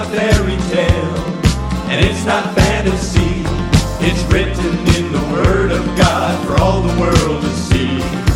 not a fairy tale, and it's not fantasy. It's written in the Word of God for all the world to see.